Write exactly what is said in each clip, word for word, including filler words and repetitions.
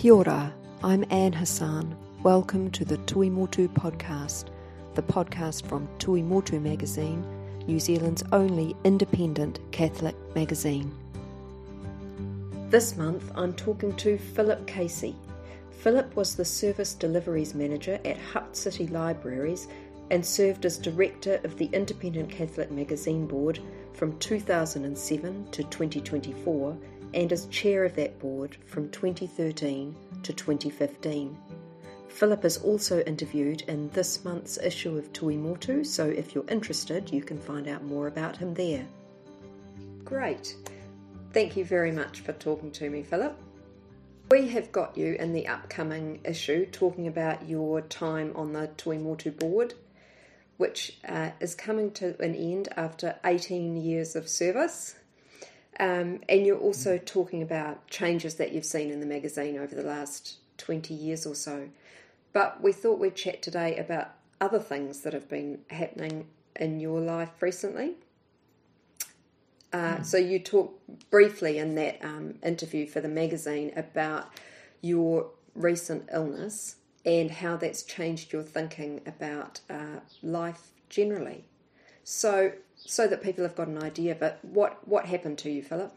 Kia ora, I'm Anne Hassan. Welcome to the Tui Motu podcast, the podcast from Tui Motu magazine, New Zealand's only independent Catholic magazine. This month I'm talking to Philip Casey. Philip was the Service Deliveries Manager at Hutt City Libraries and served as Director of the Independent Catholic Magazine Board from two thousand seven to twenty twenty-four and as Chair of that board from twenty thirteen to twenty fifteen. Philip is also interviewed in this month's issue of Tui Motu, so if you're interested, you can find out more about him there. Great. Thank you very much for talking to me, Philip. We have got you in the upcoming issue talking about your time on the Tui Motu board, which uh, is coming to an end after eighteen years of service. Um, and you're also talking about changes that you've seen in the magazine over the last twenty years or so. But we thought we'd chat today about other things that have been happening in your life recently. Uh, mm. So you talked briefly in that um, interview for the magazine about your recent illness and how that's changed your thinking about uh, life generally. So... so that people have got an idea, but what, what happened to you, Philip?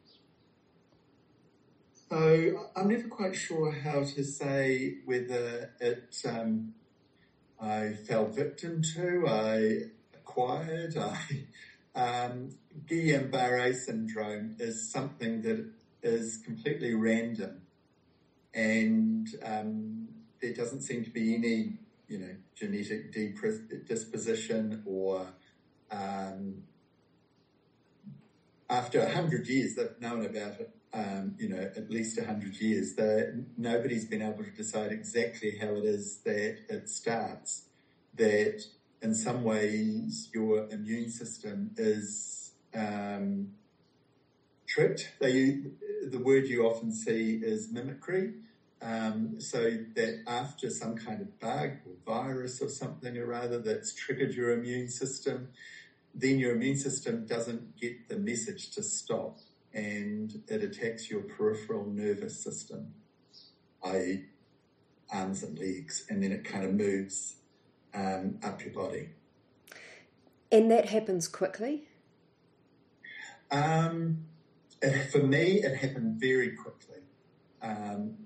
So I'm never quite sure how to say whether it um, I fell victim to, I acquired, I um, Guillain-Barré syndrome is something that is completely random, and um, there doesn't seem to be any, you know, genetic disposition or Um, after a hundred years, they've known about it, um, you know, at least a hundred years, that nobody's been able to decide exactly how it is that it starts, that in some ways your immune system is um, tricked. They, the word you often see is mimicry, um, so that after some kind of bug or virus or something or other that's triggered your immune system, then your immune system doesn't get the message to stop and it attacks your peripheral nervous system, that is arms and legs, and then it kind of moves um, up your body. And that happens quickly? Um, for me, it happened very quickly. Um,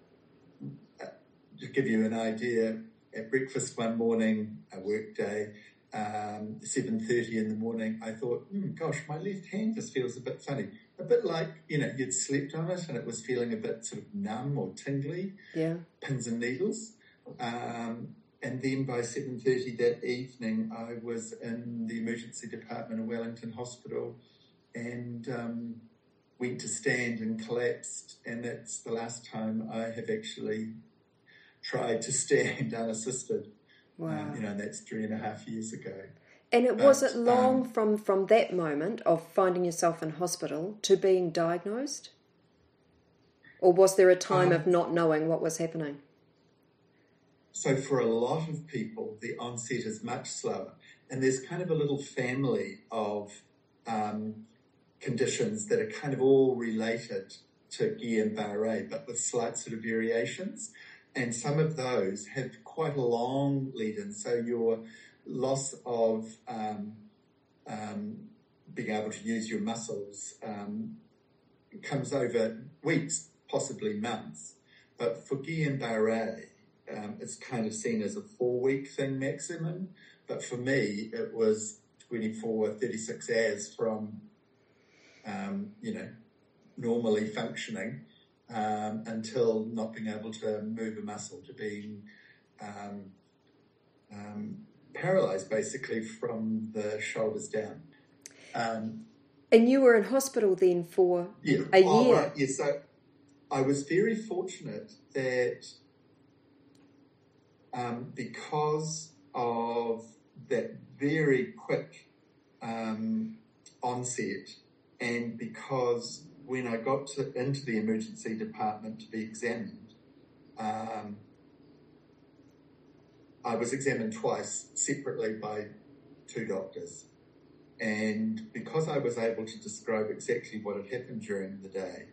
to give you an idea, at breakfast one morning, a work day, Um, seven thirty in the morning, I thought, mm, gosh, my left hand just feels a bit funny. A bit like, you know, you'd slept on it and it was feeling a bit sort of numb or tingly, yeah. Pins and needles. Um, and then by seven thirty that evening, I was in the emergency department of Wellington Hospital and um, went to stand and collapsed. And that's the last time I have actually tried to stand unassisted. Wow. Um, you know, and that's three and a half years ago. And it but, was it long um, from, from that moment of finding yourself in hospital to being diagnosed? Or was there a time um, of not knowing what was happening? So for a lot of people, the onset is much slower. And there's kind of a little family of um, conditions that are kind of all related to Guillain-Barré, but with slight sort of variations. And some of those have quite a long lead-in. So your loss of um, um, being able to use your muscles um, comes over weeks, possibly months. But for Guillain-Barré, um, it's kind of seen as a four-week thing maximum. But for me, it was twenty-four, thirty-six hours from, um, you know, normally functioning Um, until not being able to move a muscle, to being um, um, paralysed basically from the shoulders down. Um, and you were in hospital then for yeah, a oh, year? Right, yeah, so I was very fortunate that um, because of that very quick um, onset and because when I got to, into the emergency department to be examined, um, I was examined twice separately by two doctors. And because I was able to describe exactly what had happened during the day,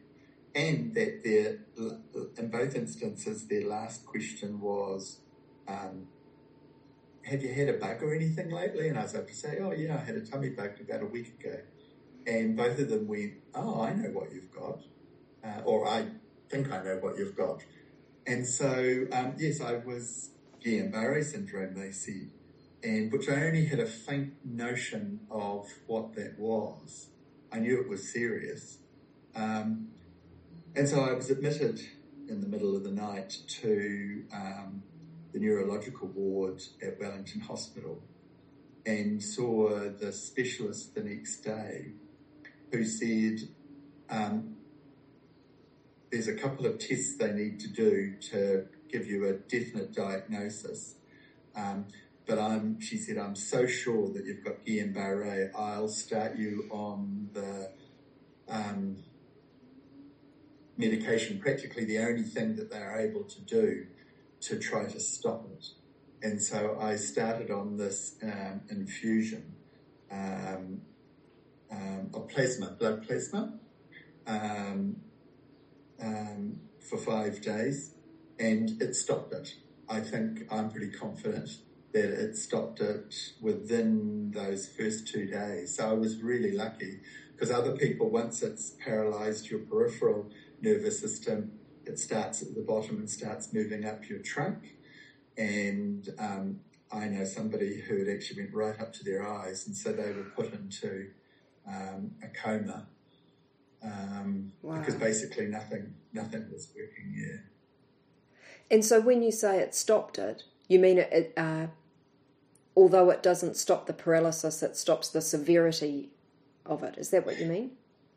and that their, in both instances, their last question was, um, have you had a bug or anything lately? And I was able to say, oh yeah, I had a tummy bug about a week ago. And both of them went, oh, I know what you've got. Uh, or I think I know what you've got. And so, um, yes, I was Guillain-Barré syndrome, they said, and which I only had a faint notion of what that was. I knew it was serious. Um, and so I was admitted in the middle of the night to um, the neurological ward at Wellington Hospital and saw the specialist the next day who said, um, there's a couple of tests they need to do to give you a definite diagnosis. Um, but I'm, she said, I'm so sure that you've got Guillain-Barré, I'll start you on the um, medication, practically the only thing that they're able to do to try to stop it. And so I started on this um, infusion um, um, of plasma, blood plasma, um, um, for five days, and it stopped it. I think I'm pretty confident that it stopped it within those first two days. So I was really lucky, because other people, once it's paralysed your peripheral nervous system, it starts at the bottom and starts moving up your trunk. And um, I know somebody who had actually went right up to their eyes, and so they were put into um, a coma um, wow. because basically nothing, nothing was working. Yeah. And so when you say it stopped it, you mean it, it uh, although it doesn't stop the paralysis, it stops the severity of it. Is that what you mean?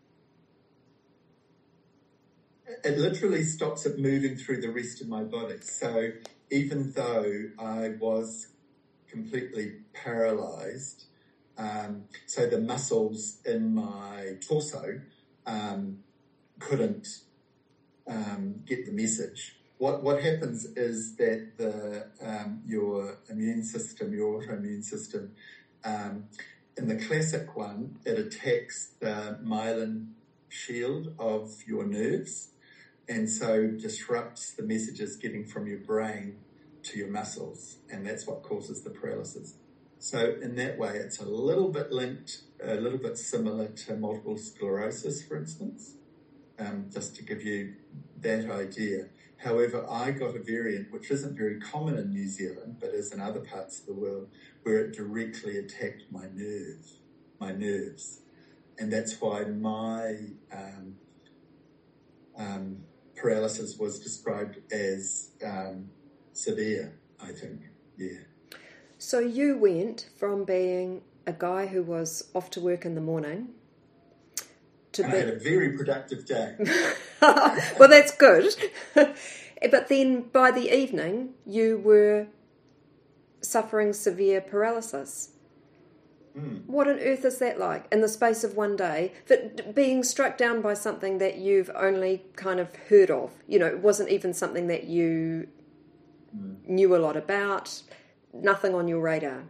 It literally stops it moving through the rest of my body. So even though I was completely paralysed, um, so the muscles in my torso um, couldn't um, get the message. What what happens is that the um, your immune system, your autoimmune system, um, in the classic one, it attacks the myelin shield of your nerves, and so disrupts the messages getting from your brain to your muscles, and that's what causes the paralysis. So in that way, it's a little bit linked, a little bit similar to multiple sclerosis, for instance, um, just to give you that idea. However, I got a variant which isn't very common in New Zealand, but is in other parts of the world, where it directly attacked my nerve, my nerves. And that's why my um, um, paralysis was described as um, severe, I think, yeah. So you went from being a guy who was off to work in the morning to and be... I had a very productive day. Well, that's good. But then by the evening, you were suffering severe paralysis. Mm. What on earth is that like in the space of one day? But being struck down by something that you've only kind of heard of, you know, it wasn't even something that you mm. knew a lot about, nothing on your radar.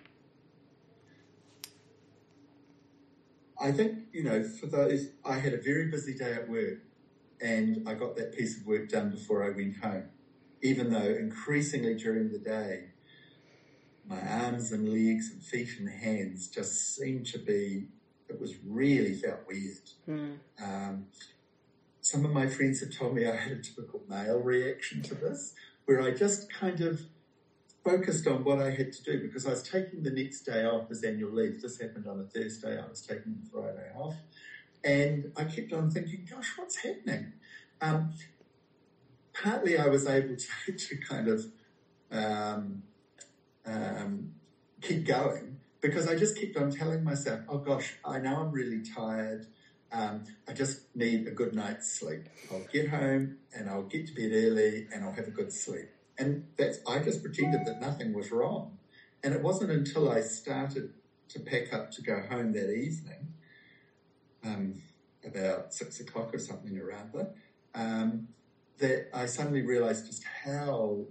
I think, you know, for those, I had a very busy day at work, and I got that piece of work done before I went home, even though increasingly during the day, my arms and legs and feet and hands just seemed to be, it was really felt weird. Mm. Um, some of my friends have told me I had a typical male reaction to this, where I just kind of focused on what I had to do, because I was taking the next day off as annual leave. This happened on a Thursday, I was taking the Friday off. And I kept on thinking, gosh, what's happening? Um, partly I was able to, to kind of um, um, keep going, because I just kept on telling myself, oh gosh, I know I'm really tired. Um, I just need a good night's sleep. I'll get home and I'll get to bed early and I'll have a good sleep. And that's, I just pretended that nothing was wrong. And it wasn't until I started to pack up to go home that evening, um, about six o'clock or something around there, um, that I suddenly realised just how,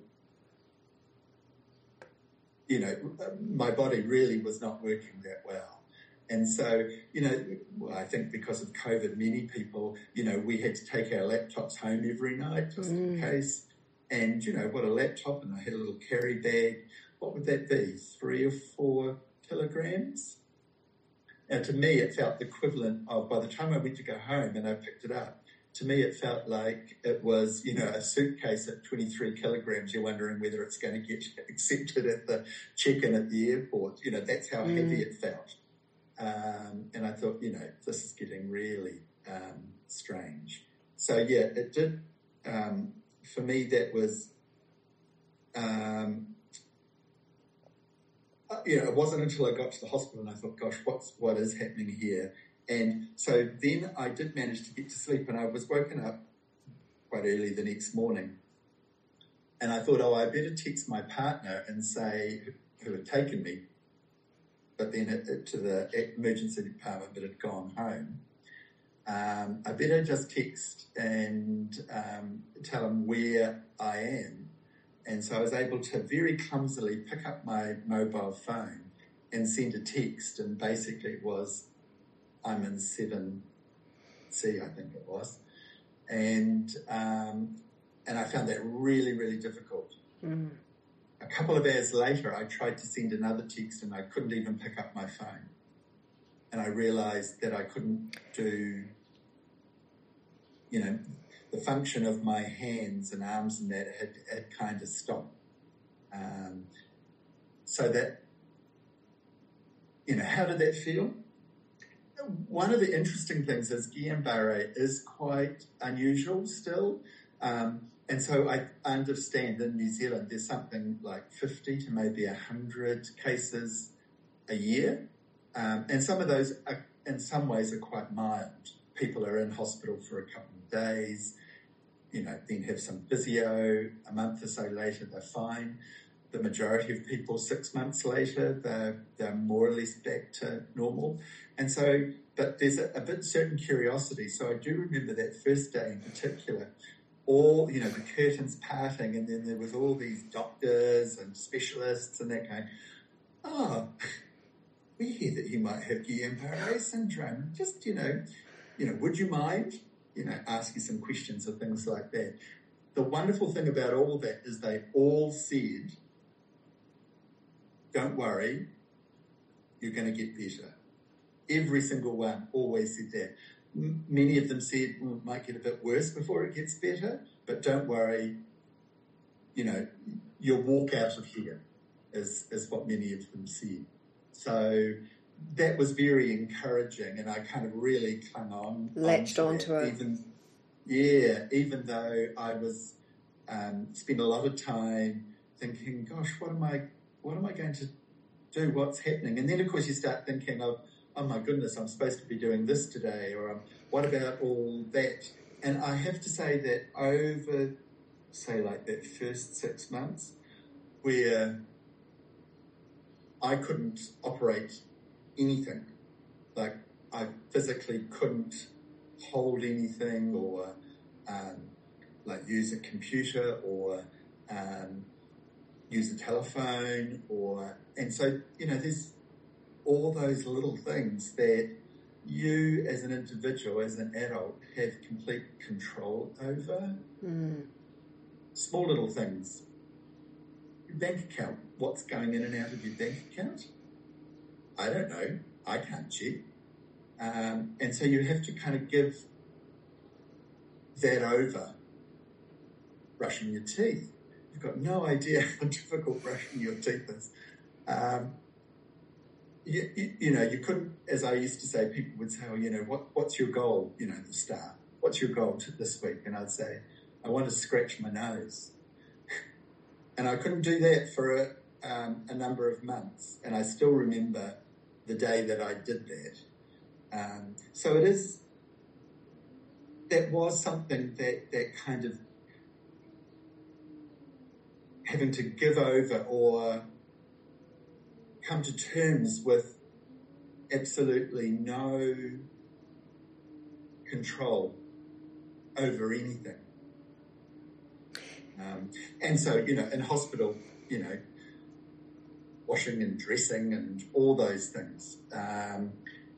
you know, my body really was not working that well. And so, you know, well, I think because of COVID, many people, you know, we had to take our laptops home every night just mm. in case. And, you know, what a laptop, and I had a little carry bag. What would that be? Three or four kilograms? And to me, it felt the equivalent of, by the time I went to go home and I picked it up, to me, it felt like it was, you know, a suitcase at twenty-three kilograms. You're wondering whether it's going to get accepted at the check-in at the airport. You know, that's how mm. heavy it felt. Um, and I thought, you know, this is getting really um, strange. So, yeah, it did, um, for me, that was, um, you know, it wasn't until I got to the hospital and I thought, gosh, what's, what is happening here? And so then I did manage to get to sleep, and I was woken up quite early the next morning. And I thought, oh, I better text my partner and say who had taken me. But then it, it, to the emergency department, but had gone home. Um, I better just text and um, tell them where I am. And so I was able to very clumsily pick up my mobile phone and send a text, and basically it was, I'm in seven C, I think it was. And um, and I found that really, really difficult. Mm. A couple of hours later, I tried to send another text and I couldn't even pick up my phone. And I realised that I couldn't do, you know, the function of my hands and arms and that had, had kind of stopped. Um, so that, you know, how did that feel? One of the interesting things is Guillain-Barré is quite unusual still. Um, and so I understand in New Zealand there's something like fifty to maybe one hundred cases a year. Um, and some of those, are, in some ways, are quite mild. People are in hospital for a couple of days, you know, then have some physio. A month or so later, they're fine. The majority of people, six months later, they're, they're more or less back to normal. And so, but there's a, a bit certain curiosity. So I do remember that first day in particular, all, you know, the curtains parting, and then there was all these doctors and specialists and that going, oh, we hear that you might have Guillain-Barré syndrome. Just, you know, you know, would you mind, you know, ask you some questions or things like that. The wonderful thing about all that is they all said, don't worry, you're going to get better. Every single one always said that. M- many of them said, well, it might get a bit worse before it gets better, but don't worry, you know, you'll walk out of here, is, is what many of them said. So that was very encouraging, and I kind of really clung on. Latched onto it. Even, yeah, even though I was, um, spent a lot of time thinking, gosh, what am I, what am I going to do? What's happening? And then, of course, you start thinking of, oh my goodness, I'm supposed to be doing this today, or um, what about all that? And I have to say that over, say, like that first six months, where I couldn't operate anything, like I physically couldn't hold anything, or um, like use a computer, or um, use a telephone, or, and so, you know, there's all those little things that you as an individual, as an adult, have complete control over. Mm. Small little things. Your bank account, what's going in and out of your bank account? I don't know. I can't check. Um, and so you have to kind of give that over. Brushing your teeth. You've got no idea how difficult brushing your teeth is. Um, you, you, you know, you couldn't, as I used to say, people would say, oh, you know, what, what's your goal, you know, the staff? What's your goal to this week? And I'd say, I want to scratch my nose. And I couldn't do that for a, um, a number of months. And I still remember the day that I did that. Um, so it is, that was something that, that kind of having to give over or come to terms with absolutely no control over anything. Um, and so, you know, in hospital, you know, washing and dressing and all those things. Um,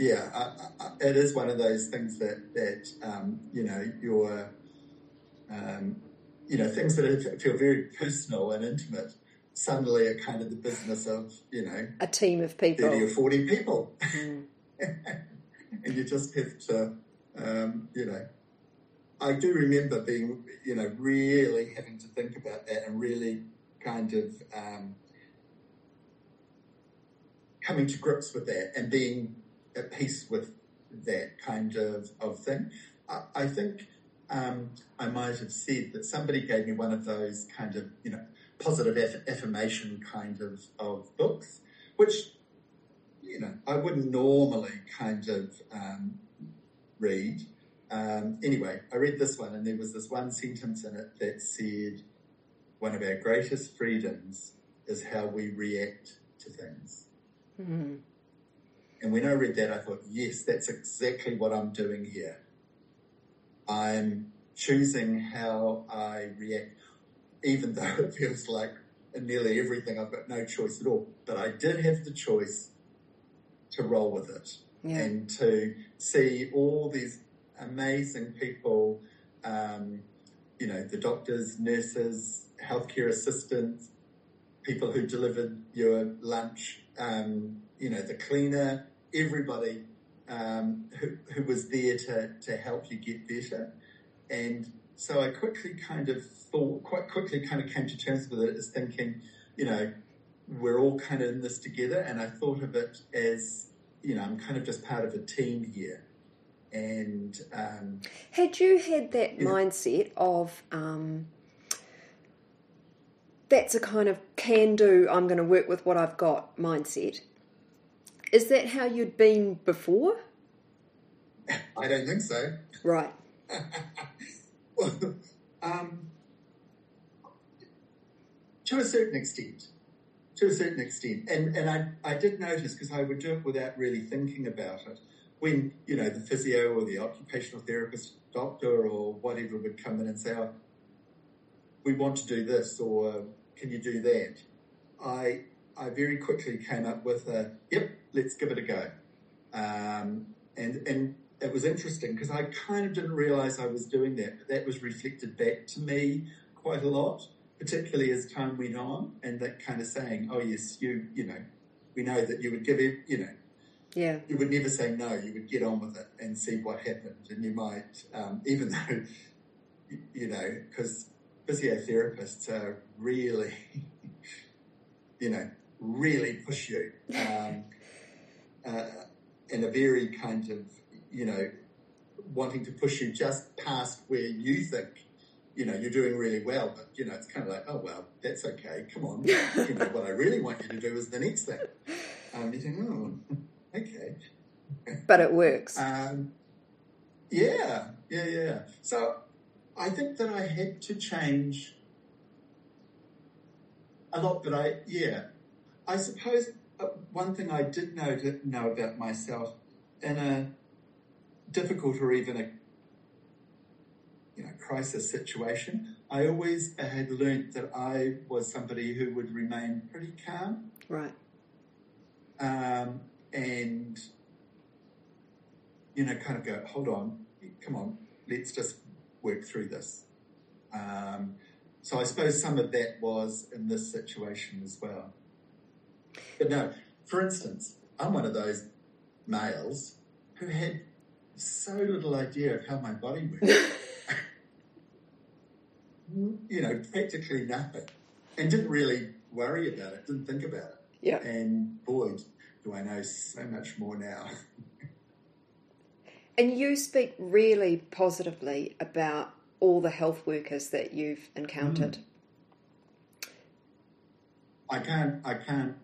yeah, I, I, it is one of those things that, that um, you know, you're, um, you know, things that feel very personal and intimate suddenly are kind of the business of, you know, a team of people, thirty or forty people. Mm. And you just have to, um, you know, I do remember being, you know, really having to think about that and really kind of um, coming to grips with that and being at peace with that kind of, of thing. I, I think um, I might have said that somebody gave me one of those kind of, you know, positive aff- affirmation kind of, of books, which, you know, I wouldn't normally kind of um, read. Um, anyway, I read this one and there was this one sentence in it that said, one of our greatest freedoms is how we react to things. Mm-hmm. And when I read that, I thought, yes, that's exactly what I'm doing here. I'm choosing how I react, even though it feels like in nearly everything I've got no choice at all. But I did have the choice to roll with it yeah. and to see all these amazing people, um, you know, the doctors, nurses, healthcare assistants, people who delivered your lunch, um, you know, the cleaner, everybody um, who, who was there to, to help you get better. And so I quickly kind of thought, quite quickly kind of came to terms with it as thinking, you know, we're all kind of in this together. And I thought of it as, you know, I'm kind of just part of a team here. And um, had you had that you know, mindset of um, that's a kind of can-do, I'm going to work with what I've got mindset? Is that how you'd been before? I don't think so. Right. well, um, to a certain extent. To a certain extent. And and I, I did notice, because I would do it without really thinking about it, when, you know, the physio or the occupational therapist, doctor or whatever would come in and say, oh, we want to do this, or can you do that? I I very quickly came up with a, yep, let's give it a go. Um, and and it was interesting because I kind of didn't realise I was doing that, but that was reflected back to me quite a lot, particularly as time went on, and that kind of saying, oh yes, you you know, we know that you would give it, you know, yeah, you would never say no, you would get on with it and see what happened. And you might, um, even though, you know, because physiotherapists are really, you know, really push you um, uh, in a very kind of, you know, wanting to push you just past where you think, you know, you're doing really well. But, you know, it's kind of like, oh, well, that's okay. Come on. You know, what I really want you to do is the next thing. Um, you think, oh, okay. But it works. Um, yeah, yeah, yeah. So I think that I had to change a lot, but I, yeah, I suppose one thing I did know to know about myself in a difficult or even a, you know, crisis situation, I always had learnt that I was somebody who would remain pretty calm. Right. Um, and, you know, kind of go, hold on, come on, let's just work through this. Um, so I suppose some of that was in this situation as well. But no, for instance, I'm one of those males who had so little idea of how my body works. You know, practically nothing. And didn't really worry about it, didn't think about it. Yeah. And boy, do I know so much more now. And you speak really positively about all the health workers that you've encountered. Mm. I can't, I can't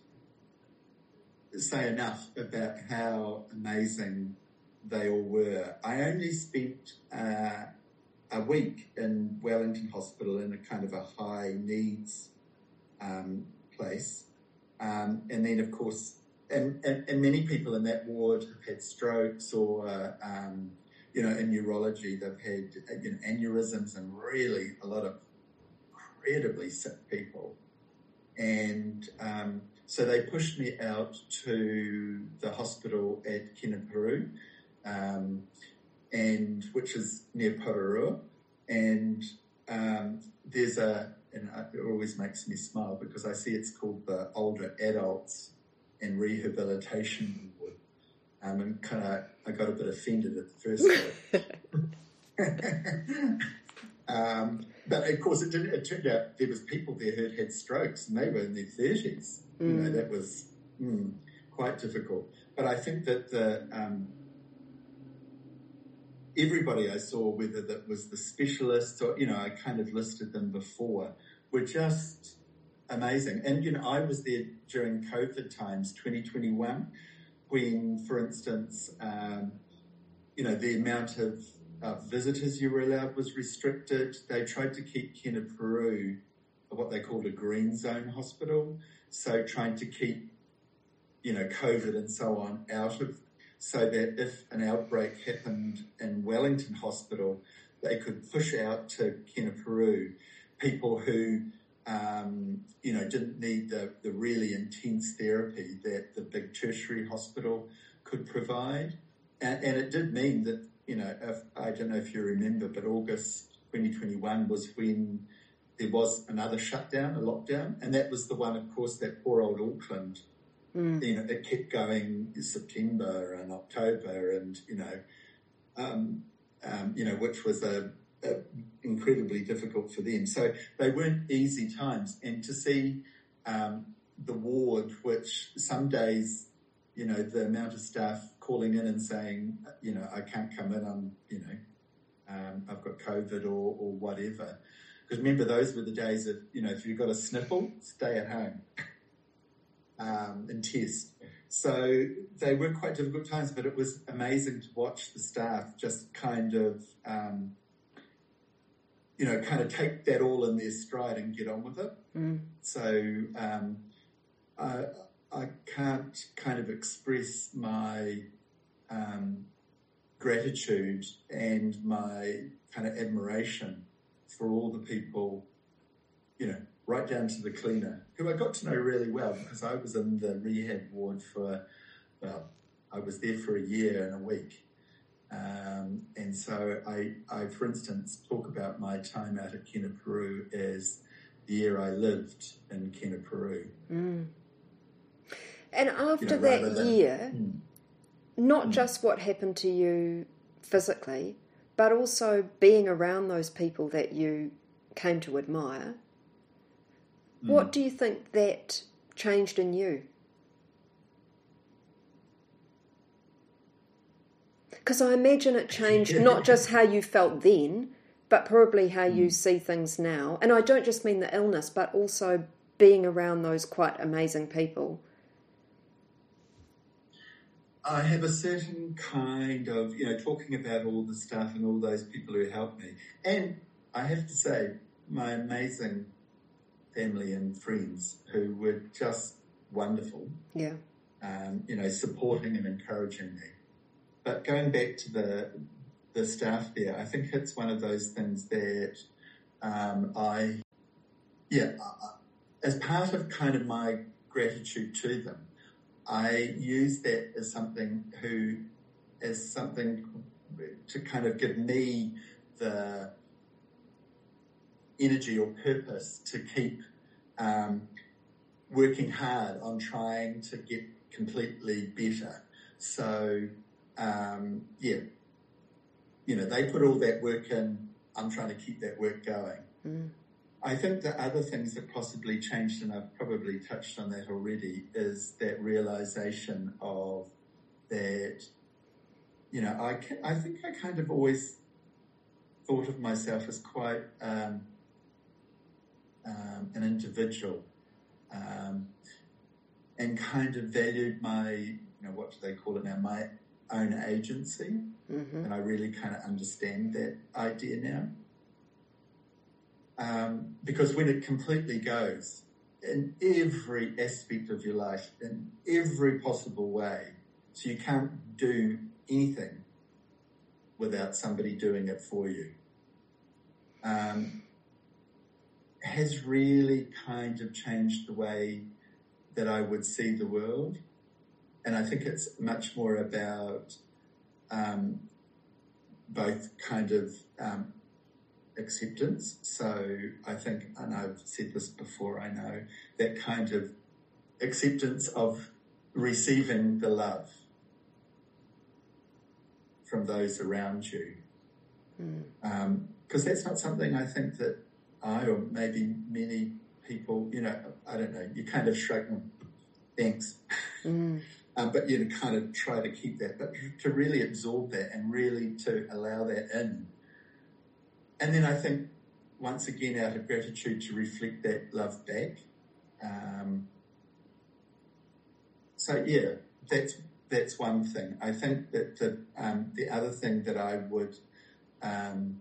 say enough about how amazing they all were. I only spent uh, a week in Wellington Hospital in a kind of a high needs um, place. Um, and then, of course, and, and, and many people in that ward have had strokes or, uh, um, you know, in neurology, they've had, you know, aneurysms and really a lot of incredibly sick people. And um, So they pushed me out to the hospital at Kenepuru, um, and which is near Pararua, and um, there's a, and it always makes me smile because I see it's called the Older Adults and Rehabilitation Ward, um, and kind of I got a bit offended at the first. um, but of course, it didn't. It turned out there was people there who had strokes, and they were in their thirties. Mm. You know, that was mm, quite difficult. But I think that the um, everybody I saw, whether that was the specialists or, you know, I kind of listed them before, were just amazing. And, you know, I was there during COVID times, twenty twenty-one, when, for instance, um, you know, the amount of uh, visitors you were allowed was restricted. They tried to keep Kenepuru what they called a green zone hospital, so trying to keep, you know, COVID and so on out of, so that if an outbreak happened in Wellington Hospital, they could push out to Kenepuru people who, um, you know, didn't need the, the really intense therapy that the big tertiary hospital could provide. And, and it did mean that, you know, if, I don't know if you remember, but August twenty twenty-one was when there was another shutdown, a lockdown, and that was the one, of course, that poor old Auckland. Mm. You know, it kept going in September and October, and you know, um, um, you know, which was a, a incredibly difficult for them. So they weren't easy times. And to see um, the ward, which some days, you know, the amount of staff calling in and saying, you know, I can't come in, I'm, you know, um, I've got COVID or, or whatever. Because remember, those were the days of, you know, if you've got a sniffle, stay at home. Um, and test. So they were quite difficult times, but it was amazing to watch the staff just kind of, um, you know, kind of take that all in their stride and get on with it. Mm. So um, I, I can't kind of express my um, gratitude and my kind of admiration for all the people, you know, right down to the cleaner, who I got to know really well because I was in the rehab ward for, well, I was there for a year and a week. Um, and so I, I, for instance, talk about my time out at Kenepuru as the year I lived in Kenepuru. Mm. And after you know, that than, year, mm, not mm. just what happened to you physically, but also being around those people that you came to admire, mm. what do you think that changed in you? Because I imagine it changed not just how you felt then, but probably how mm. you see things now. And I don't just mean the illness, but also being around those quite amazing people. I have a certain kind of, you know, talking about all the stuff and all those people who helped me. And I have to say, my amazing family and friends who were just wonderful. Yeah. Um, you know, supporting and encouraging me. But going back to the the staff there, I think it's one of those things that um, I, yeah, uh, as part of kind of my gratitude to them, I use that as something who, as something to kind of give me the energy or purpose to keep um, working hard on trying to get completely better. So, um, yeah, you know, they put all that work in. I'm trying to keep that work going. Mm. I think the other things that possibly changed, and I've probably touched on that already, is that realization of that, you know, I, can, I think I kind of always thought of myself as quite um, um, an individual um, and kind of valued my, you know, what do they call it now, my own agency. Mm-hmm. And I really kind of understand that idea now. Um, because when it completely goes in every aspect of your life, in every possible way, so you can't do anything without somebody doing it for you, um, has really kind of changed the way that I would see the world. And I think it's much more about um, both kind of um, acceptance. So I think, and I've said this before, I know, that kind of acceptance of receiving the love from those around you. Mm. Um, because that's not something I think that I or maybe many people, you know, I don't know, you kind of shrug and thanks. Mm. um, but you know, kind of try to keep that, but to really absorb that and really to allow that in. And then I think, once again, out of gratitude, to reflect that love back. Um, so, yeah, that's that's one thing. I think that the, um, the other thing that I would um,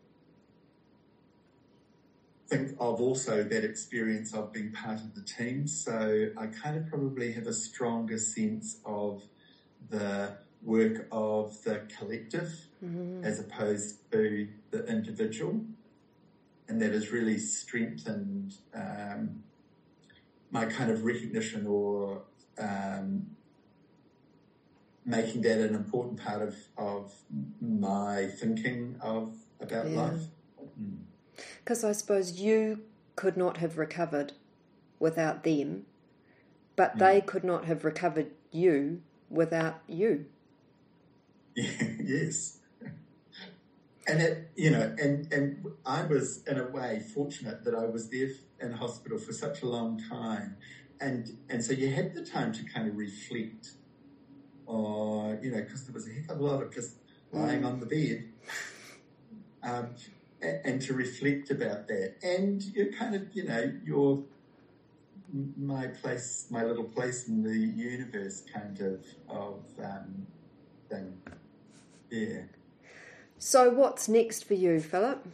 think of also, that experience of being part of the team. So I kind of probably have a stronger sense of the work of the collective mm-hmm. as opposed to the individual. And that has really strengthened um, my kind of recognition or um, making that an important part of, of my thinking of about yeah. life. Because mm. I suppose you could not have recovered without them, but mm. they could not have recovered you without you. Yeah, yes. And it, you know, and, and I was in a way fortunate that I was there in hospital for such a long time. And, and so you had the time to kind of reflect on, you know, because there was a heck of a lot of just lying mm. on the bed, um, and, and to reflect about that. And you kind of, you know, your, my place, my little place in the universe kind of, of um, thing. Yeah. So what's next for you, Philip?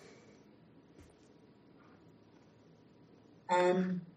Um,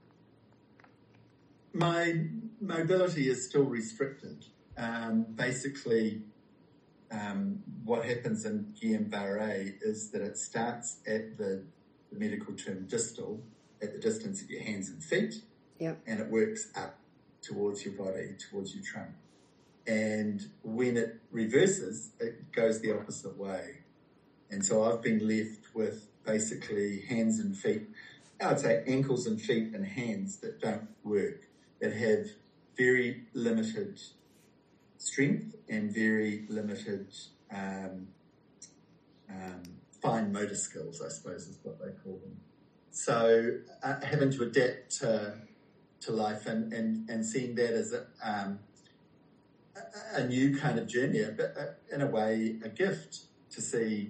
my mobility is still restricted. Um, basically, um, what happens in Guillain-Barré is that it starts at the, the medical term distal, at the distance of your hands and feet, yep. and it works up towards your body, towards your trunk. And when it reverses, it goes the opposite way. And so I've been left with basically hands and feet, I'd say ankles and feet and hands that don't work, that have very limited strength and very limited um, um, fine motor skills, I suppose is what they call them. So uh, having to adapt to, to life and, and, and seeing that as a, um, a, a new kind of journey, but uh, in a way a gift to see,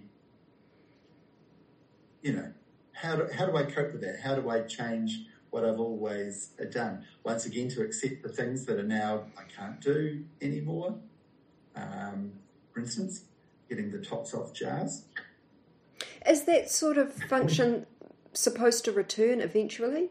you know, how do, how do I cope with that? How do I change what I've always done? Once again, to accept the things that are now I can't do anymore. Um, for instance, getting the tops off jars. Is that sort of function supposed to return eventually?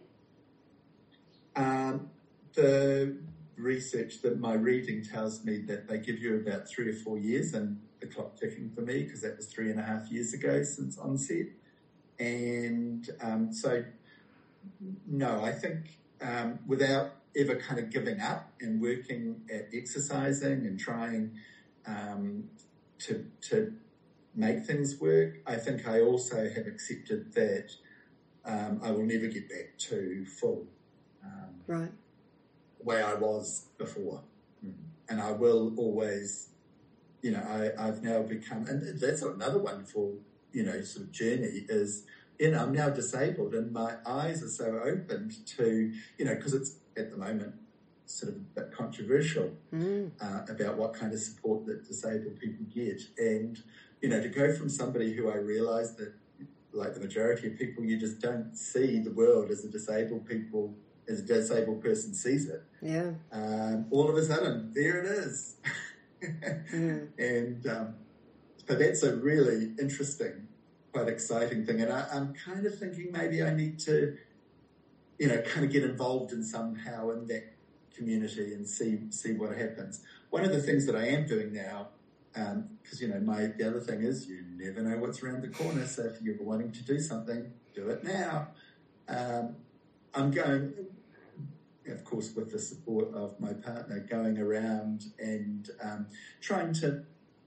Um, the research that my reading tells me that they give you about three or four years, and the clock ticking for me because that was three and a half years ago since onset. And um, so, no, I think um, without ever kind of giving up and working at exercising and trying um, to to make things work, I think I also have accepted that um, I will never get back to full um, right way I was before. Mm. And I will always, you know, I, I've now become, and that's another wonderful, you know, sort of journey is, you know, I'm now disabled and my eyes are so opened to, you know, because it's at the moment sort of a bit controversial mm. uh, about what kind of support that disabled people get. And, you know, to go from somebody who I realise that, like the majority of people, you just don't see the world as a disabled people, as a disabled person sees it. Yeah. Um, all of a sudden, there it is. mm. And um, so that's a really interesting, quite exciting thing. And I, I'm kind of thinking maybe I need to, you know, kind of get involved in somehow in that community and see see what happens. One of the things that I am doing now, because, um, you know, my the other thing is you never know what's around the corner. So if you're wanting to do something, do it now. Um, I'm going, of course, with the support of my partner, going around and um, trying to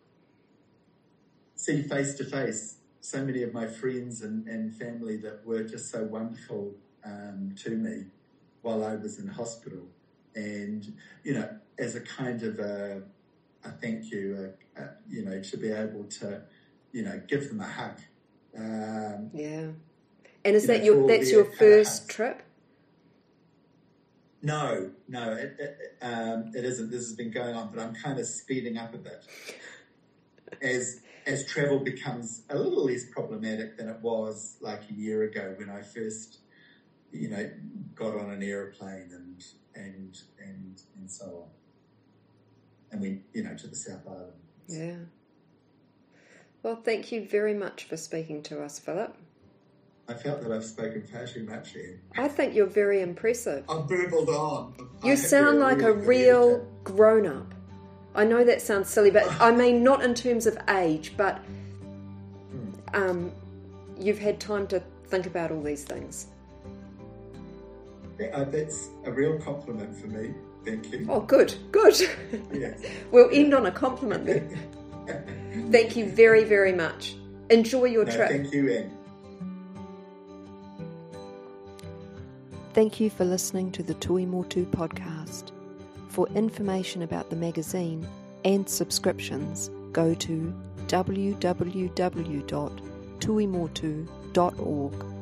see face to face so many of my friends and, and family that were just so wonderful um, to me while I was in hospital. And, you know, as a kind of a, a thank you, a, a, you know, to be able to, you know, give them a hug. Um, yeah. And is you that know, your, that's your first trip? No, no, it, it, um, it isn't. This has been going on, but I'm kind of speeding up a bit as as travel becomes a little less problematic than it was like a year ago when I first, you know, got on an aeroplane and and and and so on, and went, you know, to the South Island. Yeah. Well, thank you very much for speaking to us, Philip. I felt that I've spoken far too much here. I think you're very impressive. I've burbled on. You I sound like really a real grown-up. I know that sounds silly, but I mean not in terms of age, but um, you've had time to think about all these things. Yeah, that's a real compliment for me. Thank you. Oh, good, good. Yes. We'll end on a compliment then. Thank you very, very much. Enjoy your no, trip. Thank you, Anne. Thank you for listening to the Tui Motu podcast. For information about the magazine and subscriptions, go to w w w dot tuimotu dot org.